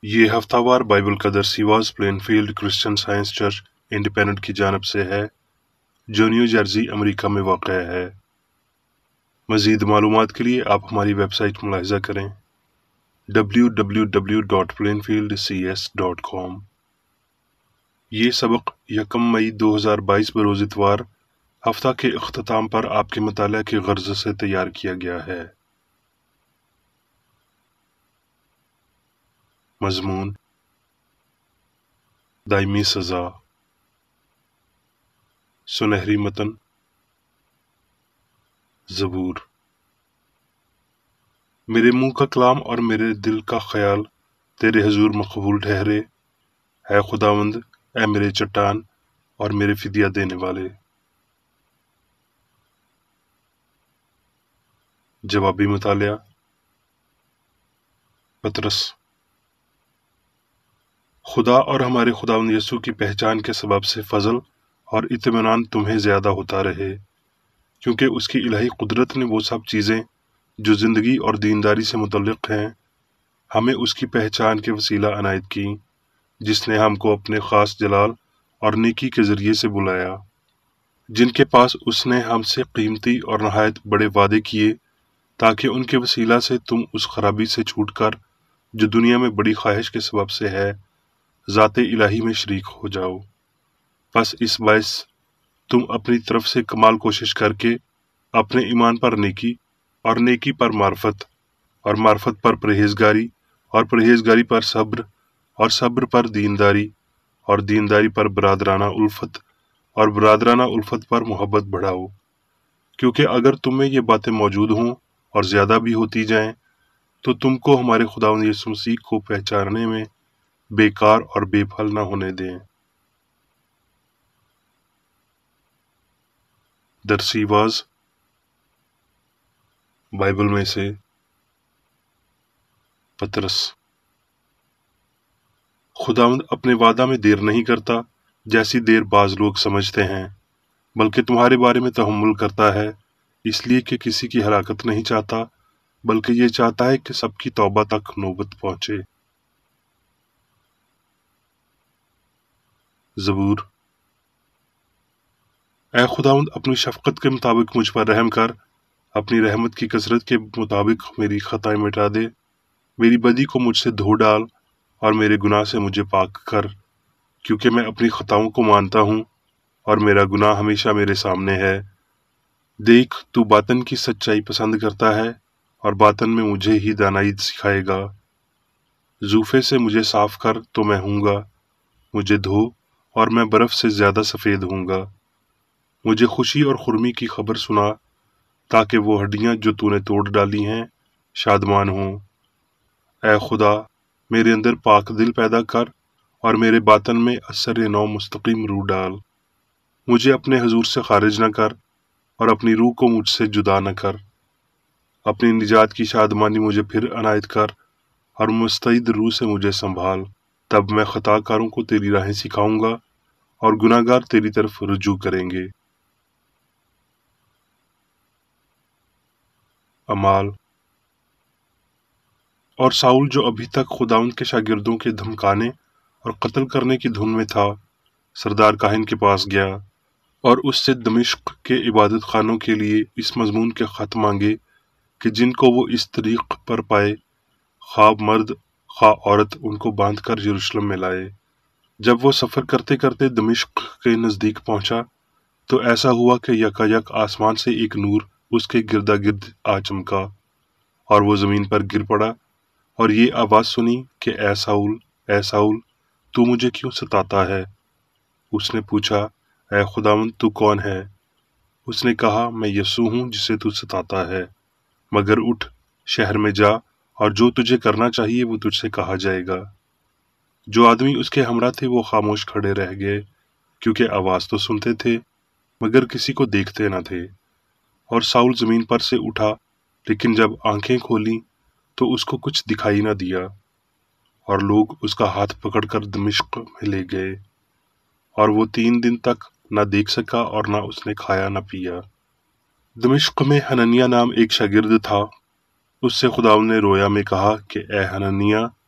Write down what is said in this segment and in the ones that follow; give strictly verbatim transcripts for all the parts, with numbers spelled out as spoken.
یہ ہفتہ وار بائبل کا درسیواز Plainfield Christian Science church independent کی جانب سے ہے جو نیو جرسی امریکہ میں واقع ہے۔ مزید معلومات کے لیے آپ ہماری ویب سائٹ ملاحظہ کریں W W W dot Plainfield C S dot com. یہ سبق یکم مئی دو ہزار بائیس بروز اتوار ہفتہ کے اختتام پر آپ کے مطالعہ کی غرض سے تیار کیا گیا ہے۔ مضمون: دائمی سزا۔ سنہری متن: زبور۔ میرے منہ کا کلام اور میرے دل کا خیال تیرے حضور مقبول ٹھہرے، اے خداوند، اے میرے چٹان اور میرے فدیہ دینے والے۔ جوابی مطالعہ۔ پطرس: خدا اور ہمارے خداوند یسوع کی پہچان کے سبب سے فضل اور اطمینان تمہیں زیادہ ہوتا رہے، کیونکہ اس کی الہی قدرت نے وہ سب چیزیں جو زندگی اور دینداری سے متعلق ہیں ہمیں اس کی پہچان کے وسیلہ عنایت کی، جس نے ہم کو اپنے خاص جلال اور نیکی کے ذریعے سے بلایا، جن کے پاس اس نے ہم سے قیمتی اور نہایت بڑے وعدے کیے، تاکہ ان کے وسیلہ سے تم اس خرابی سے چھوٹ کر جو دنیا میں بڑی خواہش کے سبب سے ہے ذات الہی میں شریک ہو جاؤ۔ پس اس باعث تم اپنی طرف سے کمال کوشش کر کے اپنے ایمان پر نیکی اور نیکی پر معرفت اور معرفت پر پرہیزگاری اور پرہیزگاری پر صبر اور صبر پر دینداری اور دینداری پر برادرانہ الفت اور برادرانہ الفت پر محبت بڑھاؤ، کیونکہ اگر تم میں یہ باتیں موجود ہوں اور زیادہ بھی ہوتی جائیں تو تم کو ہمارے خداوند یسوع مسیح کو پہچاننے میں بیکار اور بے پھل نہ ہونے دیں۔ درسیواز بائبل میں سے پطرس۔ خداوند اپنے وعدہ میں دیر نہیں کرتا جیسی دیر بعض لوگ سمجھتے ہیں، بلکہ تمہارے بارے میں تحمل کرتا ہے، اس لیے کہ کسی کی ہلاکت نہیں چاہتا، بلکہ یہ چاہتا ہے کہ سب کی توبہ تک نوبت پہنچے۔ زبور۔ اے خداوند، اپنی شفقت کے مطابق مجھ پر رحم کر، اپنی رحمت کی کثرت کے مطابق میری خطائیں مٹا دے، میری بدی کو مجھ سے دھو ڈال اور میرے گناہ سے مجھے پاک کر، کیونکہ میں اپنی خطاؤں کو مانتا ہوں اور میرا گناہ ہمیشہ میرے سامنے ہے۔ دیکھ، تو باطن کی سچائی پسند کرتا ہے اور باطن میں مجھے ہی دانائی سکھائے گا۔ زوفے سے مجھے صاف کر تو میں ہوں گا، مجھے دھو اور میں برف سے زیادہ سفید ہوں گا۔ مجھے خوشی اور خرمی کی خبر سنا، تاکہ وہ ہڈیاں جو تو نے توڑ ڈالی ہیں شادمان ہوں۔ اے خدا، میرے اندر پاک دل پیدا کر اور میرے باطن میں اثر نو مستقیم روح ڈال۔ مجھے اپنے حضور سے خارج نہ کر اور اپنی روح کو مجھ سے جدا نہ کر۔ اپنی نجات کی شادمانی مجھے پھر عنایت کر اور مستعد روح سے مجھے سنبھال۔ تب میں خطا کاروں کو تیری راہیں سکھاؤں گا اور گناہ گار تیری طرف رجوع کریں گے۔ اعمال۔ اور ساؤل جو ابھی تک خداوند کے شاگردوں کے دھمکانے اور قتل کرنے کی دھن میں تھا، سردار کاہن کے پاس گیا اور اس سے دمشق کے عبادت خانوں کے لیے اس مضمون کے خط مانگے کہ جن کو وہ اس طریق پر پائے، خواہ مرد خواہ عورت، ان کو باندھ کر یروشلم میں لائے۔ جب وہ سفر کرتے کرتے دمشق کے نزدیک پہنچا تو ایسا ہوا کہ یکا یک آسمان سے ایک نور اس کے گردا گرد آ چمکا، اور وہ زمین پر گر پڑا اور یہ آواز سنی کہ اے ساؤل، اے ساؤل، تو مجھے کیوں ستاتا ہے؟ اس نے پوچھا، اے خداوند، تو کون ہے؟ اس نے کہا، میں یسوع ہوں جسے تو ستاتا ہے، مگر اٹھ، شہر میں جا، اور جو تجھے کرنا چاہیے وہ تجھ سے کہا جائے گا۔ جو آدمی اس کے ہمراہ تھے وہ خاموش کھڑے رہ گئے، کیونکہ آواز تو سنتے تھے مگر کسی کو دیکھتے نہ تھے۔ اور ساؤل زمین پر سے اٹھا، لیکن جب آنکھیں کھولیں تو اس کو کچھ دکھائی نہ دیا، اور لوگ اس کا ہاتھ پکڑ کر دمشق میں لے گئے، اور وہ تین دن تک نہ دیکھ سکا اور نہ اس نے کھایا نہ پیا۔ دمشق میں حننیہ نام ایک شاگرد تھا۔ اس سے خداوند نے رویا میں کہا کہ اے حننیہ،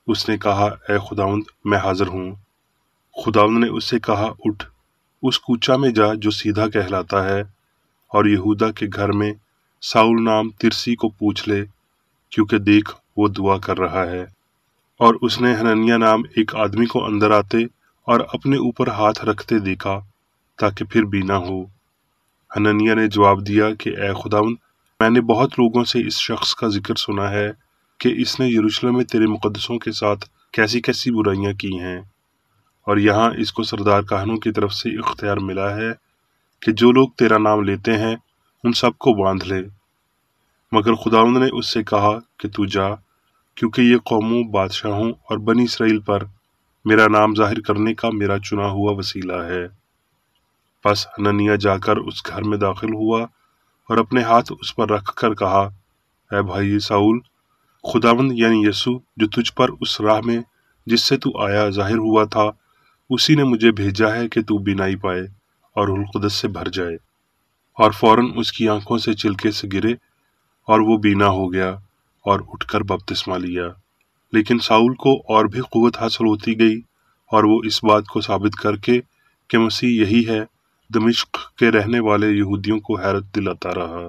اس نے کہا اے خداوند میں حاضر ہوں۔ خداوند نے اس سے کہا اٹھ، اس کوچہ میں جا جو سیدھا کہلاتا ہے، اور یہودا کے گھر میں ساؤل نام ترسی کو پوچھ لے، کیونکہ دیکھ وہ دعا کر رہا ہے۔ اور اس نے حننیہ نام ایک آدمی کو اندر آتے اور اپنے اوپر ہاتھ رکھتے دیکھا تاکہ پھر بینا ہو۔ حننیہ نے جواب دیا کہ اے خداوند، میں نے بہت لوگوں سے اس شخص کا ذکر سنا ہے کہ اس نے یروشلم میں تیرے مقدسوں کے ساتھ کیسی کیسی برائیاں کی ہیں، اور یہاں اس کو سردار کاہنوں کی طرف سے اختیار ملا ہے کہ جو لوگ تیرا نام لیتے ہیں ان سب کو باندھ لے۔ مگر خداوند نے اس سے کہا کہ تو جا، کیونکہ یہ قوموں، بادشاہوں اور بنی اسرائیل پر میرا نام ظاہر کرنے کا میرا چنا ہوا وسیلہ ہے۔ پس حننیہ جا کر اس گھر میں داخل ہوا اور اپنے ہاتھ اس پر رکھ کر کہا، اے بھائی ساؤل، خداوند یعنی یسوع جو تجھ پر اس راہ میں جس سے تو آیا ظاہر ہوا تھا، اسی نے مجھے بھیجا ہے کہ تو بینائی پائے اور روح القدس سے بھر جائے۔ اور فوراً اس کی آنکھوں سے چلکے سے گرے اور وہ بینا ہو گیا اور اٹھ کر بپتسمہ لیا۔ لیکن ساؤل کو اور بھی قوت حاصل ہوتی گئی، اور وہ اس بات کو ثابت کر کے کہ مسیح یہی ہے، دمشق کے رہنے والے یہودیوں کو حیرت دلاتا رہا۔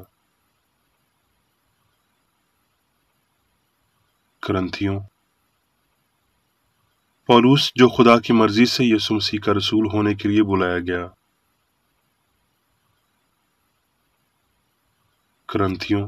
کرنتھیوں پولوس جو خدا کی مرضی سے یسوع مسیح کا رسول ہونے کے لیے بلایا گیا۔ کرنتھیوں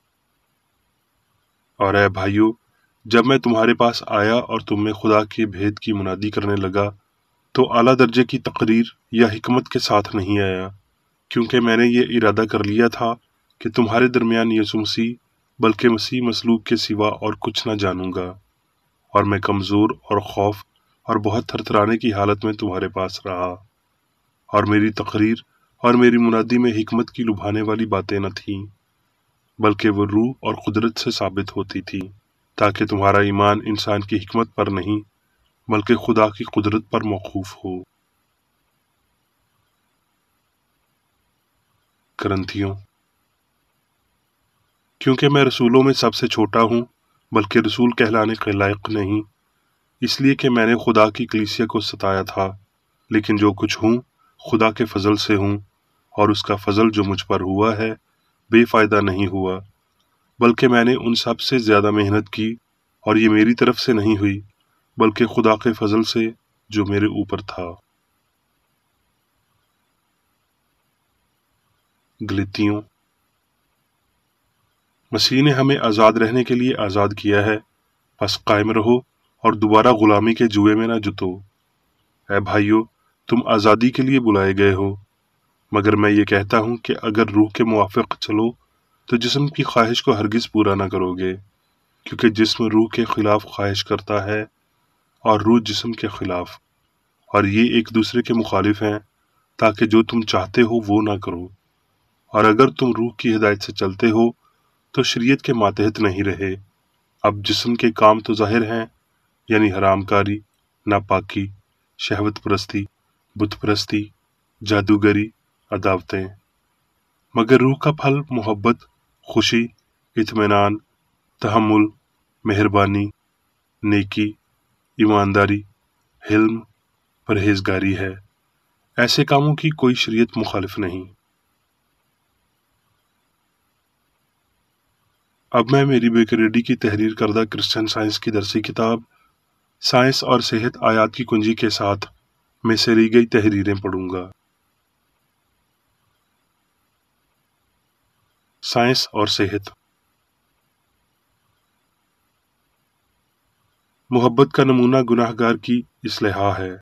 اور اے بھائیو، جب میں تمہارے پاس آیا اور تم میں خدا کے بھید کی منادی کرنے لگا تو اعلیٰ درجے کی تقریر یا حکمت کے ساتھ نہیں آیا، کیونکہ میں نے یہ ارادہ کر لیا تھا کہ تمہارے درمیان یسوع مسیح بلکہ مسیح مصلوب کے سوا اور کچھ نہ جانوں گا، اور میں کمزور اور خوف اور بہت تھرتھرانے کی حالت میں تمہارے پاس رہا، اور میری تقریر اور میری منادی میں حکمت کی لبھانے والی باتیں نہ تھیں، بلکہ وہ روح اور قدرت سے ثابت ہوتی تھی، تاکہ تمہارا ایمان انسان کی حکمت پر نہیں بلکہ خدا کی قدرت پر موقوف ہو۔ کرنتھیوں کیونکہ میں رسولوں میں سب سے چھوٹا ہوں، بلکہ رسول کہلانے کے لائق نہیں، اس لیے کہ میں نے خدا کی کلیسیا کو ستایا تھا، لیکن جو کچھ ہوں خدا کے فضل سے ہوں، اور اس کا فضل جو مجھ پر ہوا ہے بے فائدہ نہیں ہوا، بلکہ میں نے ان سب سے زیادہ محنت کی، اور یہ میری طرف سے نہیں ہوئی بلکہ خدا کے فضل سے جو میرے اوپر تھا۔ گلتیوں مسیح نے ہمیں آزاد رہنے کے لیے آزاد کیا ہے، پس قائم رہو اور دوبارہ غلامی کے جوئے میں نہ جتو۔ اے بھائیو، تم آزادی کے لیے بلائے گئے ہو، مگر میں یہ کہتا ہوں کہ اگر روح کے موافق چلو تو جسم کی خواہش کو ہرگز پورا نہ کرو گے، کیونکہ جسم روح کے خلاف خواہش کرتا ہے اور روح جسم کے خلاف، اور یہ ایک دوسرے کے مخالف ہیں، تاکہ جو تم چاہتے ہو وہ نہ کرو۔ اور اگر تم روح کی ہدایت سے چلتے ہو تو شریعت کے ماتحت نہیں رہے۔ اب جسم کے کام تو ظاہر ہیں، یعنی حرام کاری، ناپاکی، شہوت پرستی، بت پرستی، جادوگری، عداوتیں، مگر روح کا پھل محبت، خوشی، اطمینان، تحمل، مہربانی، نیکی، ایمانداری، حلم، پرہیزگاری ہے۔ ایسے کاموں کی کوئی شریعت مخالف نہیں۔ اب میں میری بیکریڈی کی تحریر کردہ کرسچن سائنس کی درسی کتاب سائنس اور صحت آیات کی کنجی کے ساتھ میں سے لی گئی تحریریں پڑھوں گا۔ سائنس اور صحت۔ محبت کا نمونہ گناہ گار کی اصلاح ہے۔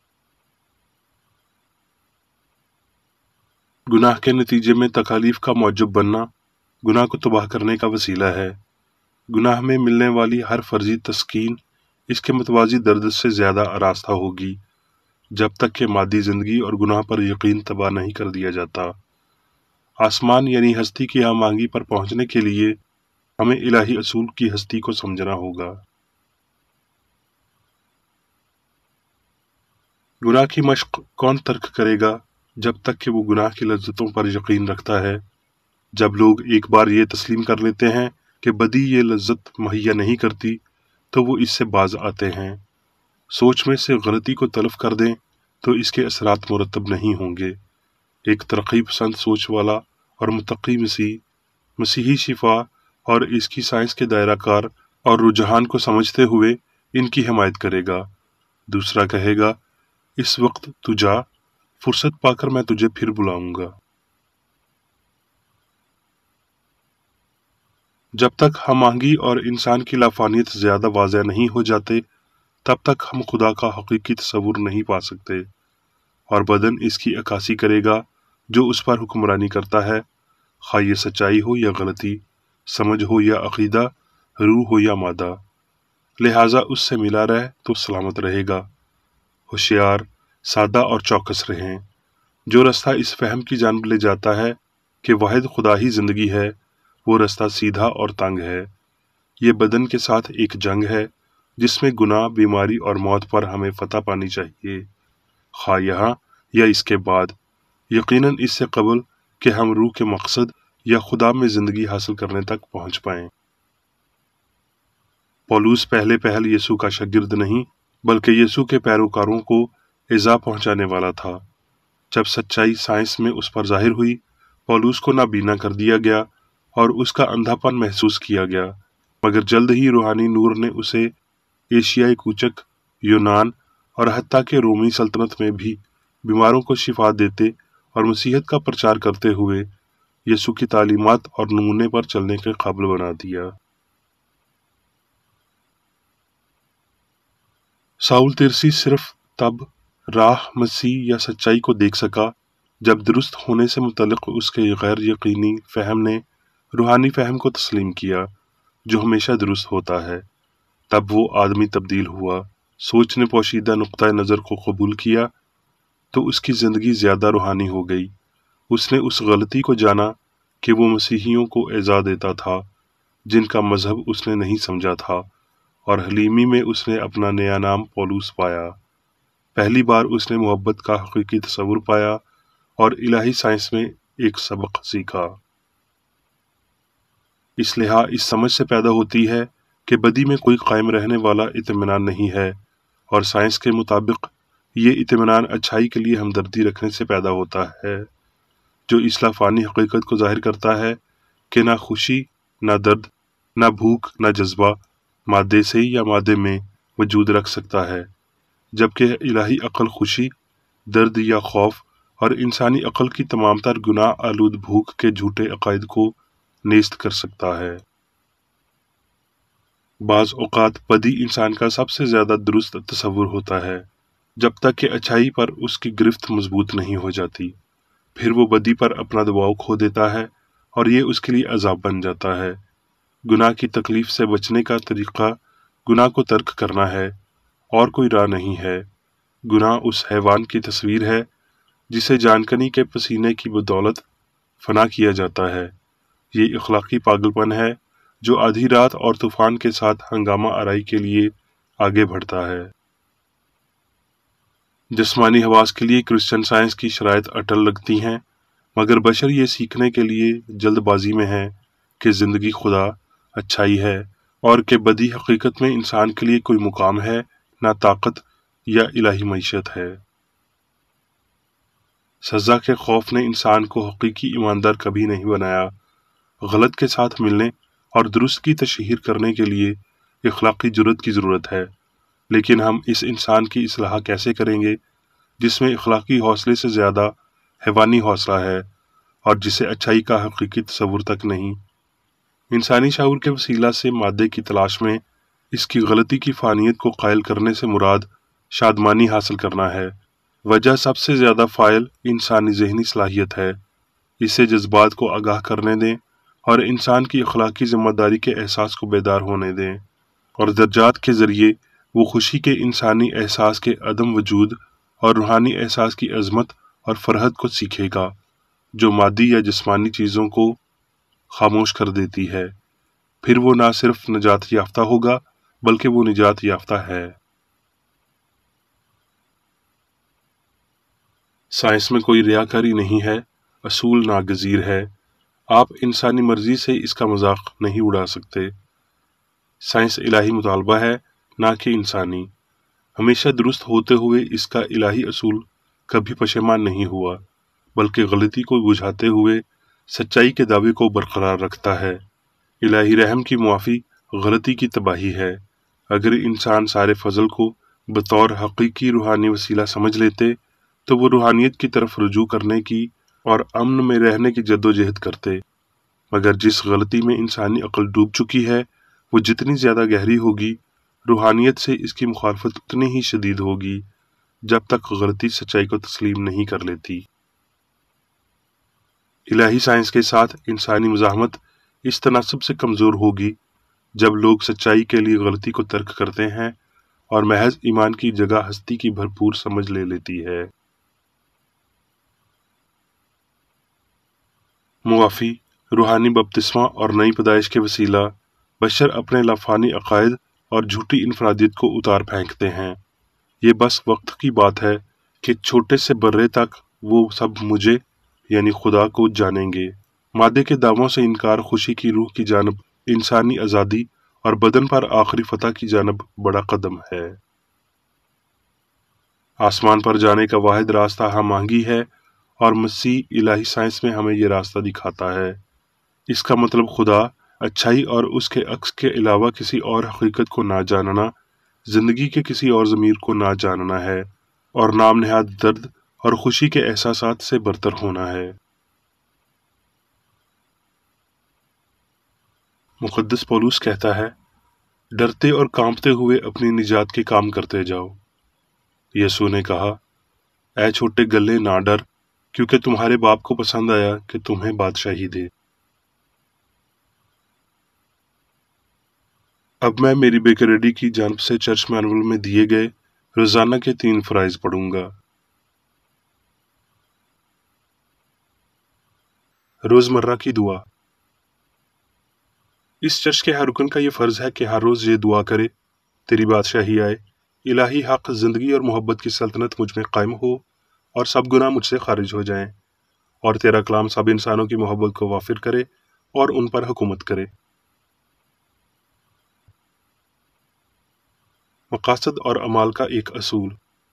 گناہ کے نتیجے میں تکالیف کا موجب بننا گناہ کو تباہ کرنے کا وسیلہ ہے۔ گناہ میں ملنے والی ہر فرضی تسکین اس کے متوازی درد سے زیادہ آراستہ ہوگی، جب تک کہ مادی زندگی اور گناہ پر یقین تباہ نہیں کر دیا جاتا۔ آسمان یعنی ہستی کی ہم آہنگی پر پہنچنے کے لیے ہمیں الہی اصول کی ہستی کو سمجھنا ہوگا۔ گناہ کی مشق کون ترک کرے گا جب تک کہ وہ گناہ کی لذتوں پر یقین رکھتا ہے؟ جب لوگ ایک بار یہ تسلیم کر لیتے ہیں کہ بدی یہ لذت مہیا نہیں کرتی تو وہ اس سے باز آتے ہیں۔ سوچ میں سے غلطی کو تلف کر دیں تو اس کے اثرات مرتب نہیں ہوں گے۔ ایک ترقی پسند سوچ والا اور متقی مسیح مسیحی شفا اور اس کی سائنس کے دائرہ کار اور رجحان کو سمجھتے ہوئے ان کی حمایت کرے گا۔ دوسرا کہے گا، اس وقت تو جا، فرصت پا کر میں تجھے پھر بلاؤں گا۔ جب تک ہم آہنگی اور انسان کی لافانیت زیادہ واضح نہیں ہو جاتے، تب تک ہم خدا کا حقیقی تصور نہیں پا سکتے، اور بدن اس کی عکاسی کرے گا جو اس پر حکمرانی کرتا ہے، خواہ یہ سچائی ہو یا غلطی، سمجھ ہو یا عقیدہ، روح ہو یا مادہ۔ لہٰذا اس سے ملا رہ تو سلامت رہے گا۔ ہوشیار، سادہ اور چوکس رہیں۔ جو رستہ اس فہم کی جانب لے جاتا ہے کہ واحد خدا ہی زندگی ہے، وہ رستہ سیدھا اور تنگ ہے۔ یہ بدن کے ساتھ ایک جنگ ہے جس میں گناہ، بیماری اور موت پر ہمیں فتح پانی چاہیے، خواہ یہاں یا اس کے بعد، یقیناً اس سے قبل کہ ہم روح کے مقصد یا خدا میں زندگی حاصل کرنے تک پہنچ پائیں۔ پولس پہلے پہل یسوع کا شاگرد نہیں بلکہ یسوع کے پیروکاروں کو ایذا پہنچانے والا تھا۔ جب سچائی سائنس میں اس پر ظاہر ہوئی، پولس کو نابینا کر دیا گیا اور اس کا اندھا پن محسوس کیا گیا، مگر جلد ہی روحانی نور نے اسے ایشیائی کوچک، یونان اور حتیٰ کہ رومی سلطنت میں بھی بیماروں کو شفا دیتے اور مسیحیت کا پرچار کرتے ہوئے یسوع کی تعلیمات اور نمونے پر چلنے کے قابل بنا دیا۔ ساؤل ترسی صرف تب راہ، مسیح یا سچائی کو دیکھ سکا جب درست ہونے سے متعلق اس کے غیر یقینی فہم نے روحانی فہم کو تسلیم کیا جو ہمیشہ درست ہوتا ہے۔ تب وہ آدمی تبدیل ہوا۔ سوچ نے پوشیدہ نقطۂ نظر کو قبول کیا تو اس کی زندگی زیادہ روحانی ہو گئی۔ اس نے اس غلطی کو جانا کہ وہ مسیحیوں کو ایذا دیتا تھا جن کا مذہب اس نے نہیں سمجھا تھا، اور حلیمی میں اس نے اپنا نیا نام پولس پایا۔ پہلی بار اس نے محبت کا حقیقی تصور پایا اور الہی سائنس میں ایک سبق سیکھا۔ اس لحاظ اس سمجھ سے پیدا ہوتی ہے کہ بدی میں کوئی قائم رہنے والا اطمینان نہیں ہے، اور سائنس کے مطابق یہ اطمینان اچھائی کے لیے ہمدردی رکھنے سے پیدا ہوتا ہے، جو اس لافانی حقیقت کو ظاہر کرتا ہے کہ نہ خوشی، نہ درد، نہ بھوک، نہ جذبہ مادے سے یا مادے میں وجود رکھ سکتا ہے، جبکہ الہی عقل خوشی، درد یا خوف اور انسانی عقل کی تمام تر گناہ آلود بھوک کے جھوٹے عقائد کو نیست کر سکتا ہے۔ بعض اوقات بدی انسان کا سب سے زیادہ درست تصور ہوتا ہے جب تک کہ اچھائی پر اس کی گرفت مضبوط نہیں ہو جاتی، پھر وہ بدی پر اپنا دباؤ کھو دیتا ہے اور یہ اس کے لیے عذاب بن جاتا ہے۔ گناہ کی تکلیف سے بچنے کا طریقہ گناہ کو ترک کرنا ہے، اور کوئی راہ نہیں ہے۔ گناہ اس حیوان کی تصویر ہے جسے جانکنی کے پسینے کی بدولت فنا کیا جاتا ہے۔ یہ اخلاقی پاگل پن ہے جو آدھی رات اور طوفان کے ساتھ ہنگامہ آرائی کے لیے آگے بڑھتا ہے۔ جسمانی حواس کے لیے کرسچن سائنس کی شرائط اٹل لگتی ہیں، مگر بشر یہ سیکھنے کے لیے جلد بازی میں ہے کہ زندگی خدا، اچھائی ہے، اور کہ بدی حقیقت میں انسان کے لیے کوئی مقام ہے، نہ طاقت یا الہی معیشت ہے۔ سزا کے خوف نے انسان کو حقیقی ایماندار کبھی نہیں بنایا۔ غلط کے ساتھ ملنے اور درست کی تشہیر کرنے کے لیے اخلاقی جرات کی ضرورت ہے، لیکن ہم اس انسان کی اصلاح کیسے کریں گے جس میں اخلاقی حوصلے سے زیادہ حیوانی حوصلہ ہے اور جسے اچھائی کا حقیقی تصور تک نہیں؟ انسانی شعور کے وسیلہ سے مادے کی تلاش میں اس کی غلطی کی فانیت کو قائل کرنے سے مراد شادمانی حاصل کرنا ہے۔ وجہ سب سے زیادہ فائل انسانی ذہنی صلاحیت ہے۔ اسے جذبات کو آگاہ کرنے دیں اور انسان کی اخلاقی ذمہ داری کے احساس کو بیدار ہونے دیں، اور درجات کے ذریعے وہ خوشی کے انسانی احساس کے عدم وجود اور روحانی احساس کی عظمت اور فرحت کو سیکھے گا جو مادی یا جسمانی چیزوں کو خاموش کر دیتی ہے۔ پھر وہ نہ صرف نجات یافتہ ہوگا بلکہ وہ نجات یافتہ ہے۔ سائنس میں کوئی ریاکاری نہیں ہے، اصول ناگزیر ہے۔ آپ انسانی مرضی سے اس کا مذاق نہیں اڑا سکتے۔ سائنس الہی مطالبہ ہے، نہ کہ انسانی۔ ہمیشہ درست ہوتے ہوئے اس کا الہی اصول کبھی پشیمان نہیں ہوا، بلکہ غلطی کو بجھاتے ہوئے سچائی کے دعوے کو برقرار رکھتا ہے۔ الہی رحم کی معافی غلطی کی تباہی ہے۔ اگر انسان سارے فضل کو بطور حقیقی روحانی وسیلہ سمجھ لیتے تو وہ روحانیت کی طرف رجوع کرنے کی اور امن میں رہنے کی جدوجہد کرتے، مگر جس غلطی میں انسانی عقل ڈوب چکی ہے وہ جتنی زیادہ گہری ہوگی، روحانیت سے اس کی مخالفت اتنی ہی شدید ہوگی، جب تک غلطی سچائی کو تسلیم نہیں کر لیتی۔ الہی سائنس کے ساتھ انسانی مزاحمت اس تناسب سے کمزور ہوگی جب لوگ سچائی کے لیے غلطی کو ترک کرتے ہیں اور محض ایمان کی جگہ ہستی کی بھرپور سمجھ لے لیتی ہے۔ معافی، روحانی بپتسمہ اور نئی پیدائش کے وسیلہ بشر اپنے لافانی عقائد اور جھوٹی انفرادیت کو اتار پھینکتے ہیں۔ یہ بس وقت کی بات ہے کہ چھوٹے سے برے تک وہ سب مجھے یعنی خدا کو جانیں گے۔ مادے کے دعووں سے انکار خوشی کی روح کی جانب، انسانی آزادی اور بدن پر آخری فتح کی جانب بڑا قدم ہے۔ آسمان پر جانے کا واحد راستہ ہم آہنگی ہے، اور مسیح الہی سائنس میں ہمیں یہ راستہ دکھاتا ہے۔ اس کا مطلب خدا، اچھائی اور اس کے عکس کے علاوہ کسی اور حقیقت کو نہ جاننا، زندگی کے کسی اور ضمیر کو نہ جاننا ہے، اور نام نہاد درد اور خوشی کے احساسات سے برتر ہونا ہے۔ مقدس پولس کہتا ہے، ڈرتے اور کانپتے ہوئے اپنی نجات کے کام کرتے جاؤ۔ یسوع نے کہا، اے چھوٹے گلے نہ ڈر، کیونکہ تمہارے باپ کو پسند آیا کہ تمہیں بادشاہی دے۔ اب میں میری بیکریڈی کی جانب سے چرچ مینول میں دیے گئے روزانہ کے تین فرائض پڑھوں گا۔ روزمرہ کی دعا۔ اس چرچ کے ہر رکن کا یہ فرض ہے کہ ہر روز یہ دعا کرے، تیری بادشاہی آئے، الہی حق، زندگی اور محبت کی سلطنت مجھ میں قائم ہو، اور سب گناہ مجھ سے خارج ہو جائیں، اور تیرا کلام سب انسانوں کی محبت کو وافر کرے اور ان پر حکومت کرے۔ مقاصد اور اعمال کا ایک اصول۔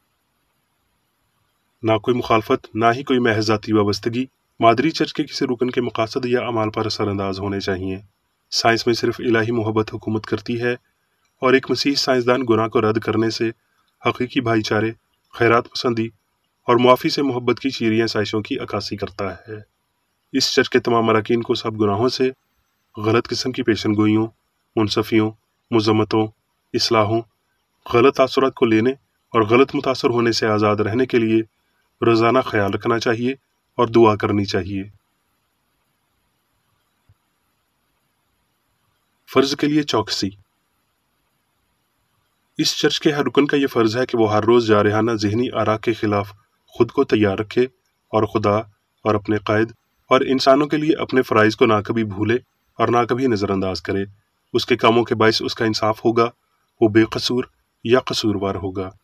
نہ کوئی مخالفت، نہ ہی کوئی محض ذاتی وابستگی مادری چرچ کے کسی رکن کے مقاصد یا اعمال پر اثر انداز ہونے چاہیے۔ سائنس میں صرف الہی محبت حکومت کرتی ہے، اور ایک مسیحی سائنسدان گناہ کو رد کرنے سے، حقیقی بھائی چارے، خیرات پسندی اور معافی سے محبت کی چیریں آسائشوں کی عکاسی کرتا ہے۔ اس چرچ کے تمام اراکین کو سب گناہوں سے، غلط قسم کی پیشن گوئیوں، منصفیوں، مذمتوں، اصلاحوں، غلط تاثرات کو لینے اور غلط متاثر ہونے سے آزاد رہنے کے لیے روزانہ خیال رکھنا چاہیے اور دعا کرنی چاہیے۔ فرض کے لیے چوکسی۔ اس چرچ کے ہر رکن کا یہ فرض ہے کہ وہ ہر روز جارحانہ ذہنی آراء کے خلاف خود کو تیار رکھے، اور خدا اور اپنے قائد اور انسانوں کے لیے اپنے فرائض کو نہ کبھی بھولے اور نہ کبھی نظر انداز کرے۔ اس کے کاموں کے باعث اس کا انصاف ہوگا، وہ بے قصور یا قصوروار ہوگا۔